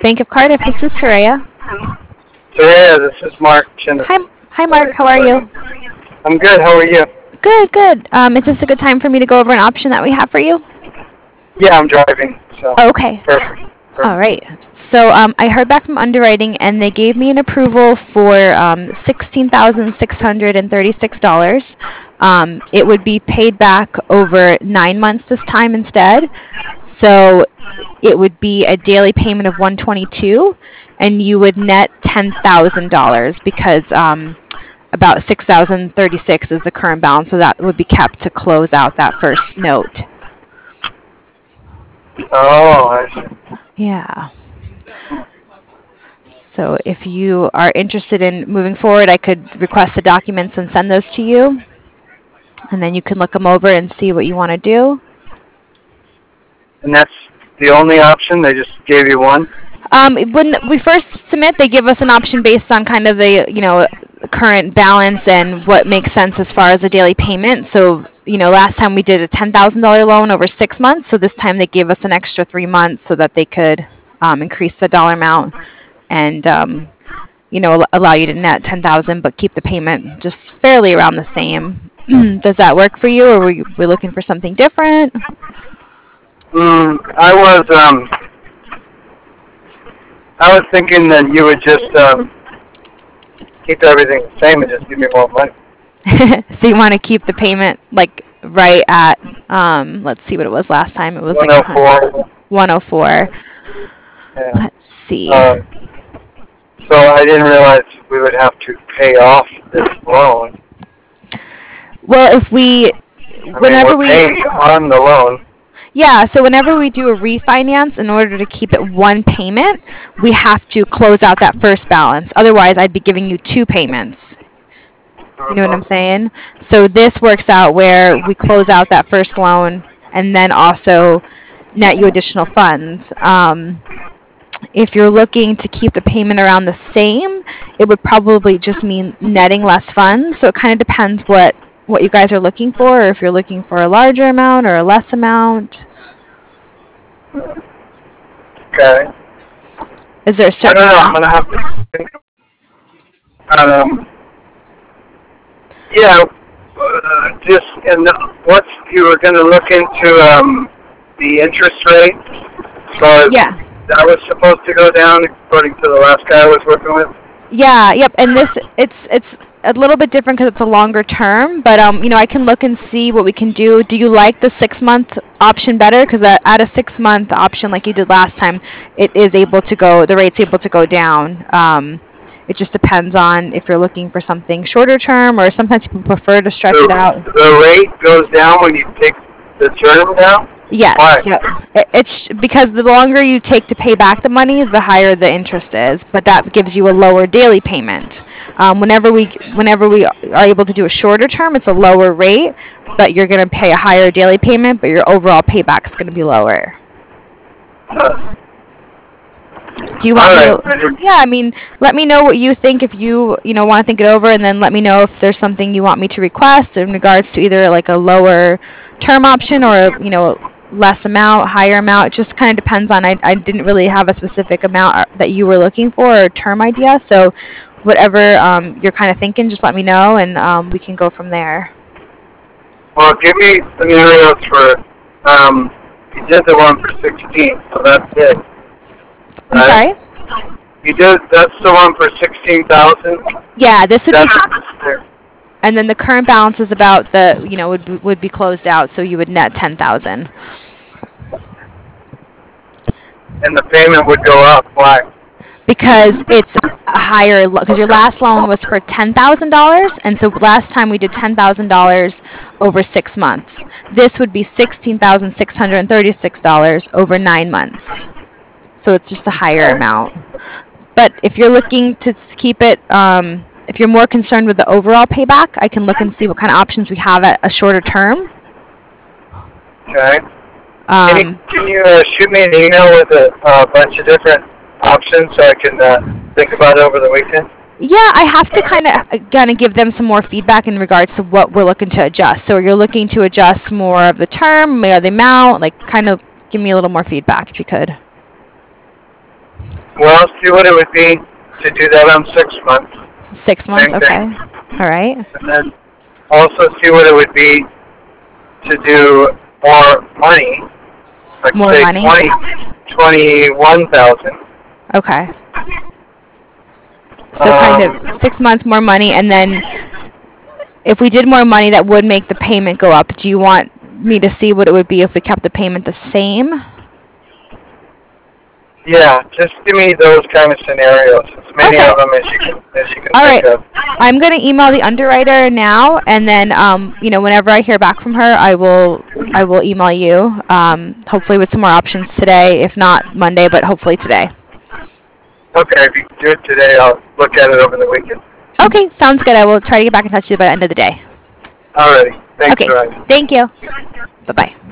Bank of Cardiff. This is Soraya. Yeah, this is Mark Chinnis. Hi, Mark. How are you? I'm good. How are you? Good. Is this a good time for me to go over an option that we have for you? Yeah, I'm driving. So. Okay. Perfect. All right. So I heard back from underwriting, and they gave me an approval for $16,636. It would be paid back over 9 months this time instead. So it would be a daily payment of $122, and you would net $10,000 because about $6,036 is the current balance, so that would be kept to close out that first note. Oh, I see. Yeah. So if you are interested in moving forward, I could request the documents and send those to you, and then you can look them over and see what you want to do. And that's the only option? They just gave you one? When we first submit, they give us an option based on kind of the, current balance and what makes sense as far as a daily payment. So, last time we did a $10,000 loan over 6 months. So this time they gave us an extra 3 months so that they could increase the dollar amount and, allow you to net 10,000 but keep the payment just fairly around the same. Does that work for you, or were you looking for something different? I was thinking that you would just keep everything the same and just give me more money. So you want to keep the payment like right at let's see what it was last time. It was 104. Like 104. Yeah. Let's see. So I didn't realize we would have to pay off this loan. Well, if we're paying on the loan. Yeah, so whenever we do a refinance, in order to keep it one payment, we have to close out that first balance. Otherwise, I'd be giving you 2 payments. You know what I'm saying? So this works out where we close out that first loan and then also net you additional funds. If you're looking to keep the payment around the same, it would probably just mean netting less funds. So it kind of depends what you guys are looking for, or if you're looking for a larger amount or a less amount. Okay. Is there a certain I don't know. I'm going to have to think. Yeah, you were going to look into the interest rate. So yeah. That was supposed to go down according to the last guy I was working with. Yeah, yep. And it's a little bit different because it's a longer term, but I can look and see what we can do. Do you like the 6-month option better? Because at a 6-month option, like you did last time, the rate's able to go down. It just depends on if you're looking for something shorter term, or sometimes people prefer to stretch it out. The rate goes down when you take the term down? Yes. Why? Yep. It's because the longer you take to pay back the money, the higher the interest is, but that gives you a lower daily payment. Whenever we are able to do a shorter term, it's a lower rate, but you're going to pay a higher daily payment, but your overall payback is going to be lower. Do you want to? Yeah, let me know what you think if you want to think it over, and then let me know if there's something you want me to request in regards to either like a lower term option or less amount, higher amount. It just kind of depends on. I didn't really have a specific amount that you were looking for or term idea, so whatever you're kind of thinking, just let me know, and we can go from there. Well, give me scenarios for. You did the one for 16, so that's it. I'm sorry? That's the one for 16,000? Yeah, this would be, and then the current balance is about would be closed out, so you would net 10,000. And the payment would go up. Why? Because it's a higher, because your last loan was for $10,000, and so last time we did $10,000 over 6 months. This would be $16,636 over 9 months. So it's just a higher amount. But if you're looking to keep it, if you're more concerned with the overall payback, I can look and see what kind of options we have at a shorter term. Okay. Can you shoot me an email with a bunch of different options so I can think about it over the weekend? Yeah, I have to kind of give them some more feedback in regards to what we're looking to adjust. So you're looking to adjust more of the term, or the amount, like kind of give me a little more feedback if you could. Well, see what it would be to do that on 6 months. 6 months, Same okay. thing. All right. And then also see what it would be to do more money. Like More say money? 21,000. Okay. So kind of 6 months more money, and then if we did more money, that would make the payment go up. Do you want me to see what it would be if we kept the payment the same? Yeah, just give me those kind of scenarios. As many Okay. of them as you can All think right. of. I'm going to email the underwriter now, and then whenever I hear back from her, I will email you. Hopefully with some more options today, if not Monday, but hopefully today. Okay, if you can do it today, I'll look at it over the weekend. Okay, sounds good. I will try to get back in touch with you by the end of the day. Alrighty. Thanks, Okay. Ryan. Thank you. Bye-bye.